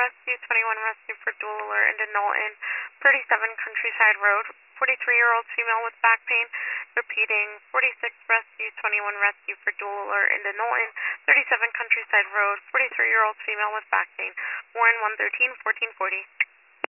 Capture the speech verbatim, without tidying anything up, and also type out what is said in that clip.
rescue, twenty-one rescue for dual alert into Knowlton, thirty-seven Countryside Road, forty-three-year-old female with back pain. Repeating, forty-six rescue, twenty-one rescue for dual alert into Knowlton, thirty-seven Countryside Road, forty-three-year-old female with back pain. Warren one thirteen, fourteen forty.